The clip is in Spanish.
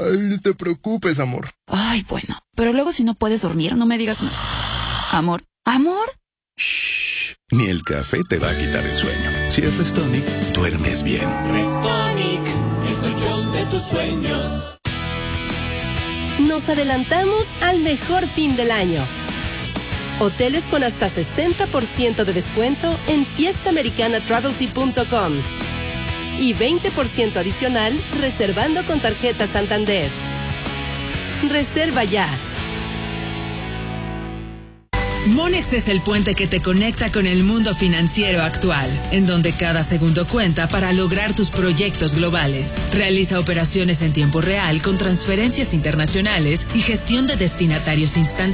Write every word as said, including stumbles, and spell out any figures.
Ay, no te preocupes, amor. Ay, bueno. Pero luego si no puedes dormir, no me digas nada. Amor. ¿Amor? Shh. Ni el café te va a quitar el sueño. Si es Restonic, duermes bien. Restonic, el colchón de tus sueños. Nos adelantamos al mejor fin del año. Hoteles con hasta sesenta por ciento de descuento en fiesta americana travelty punto com y veinte por ciento adicional reservando con tarjeta Santander. Reserva ya. Monex es el puente que te conecta con el mundo financiero actual, en donde cada segundo cuenta para lograr tus proyectos globales. Realiza operaciones en tiempo real con transferencias internacionales y gestión de destinatarios instantáneos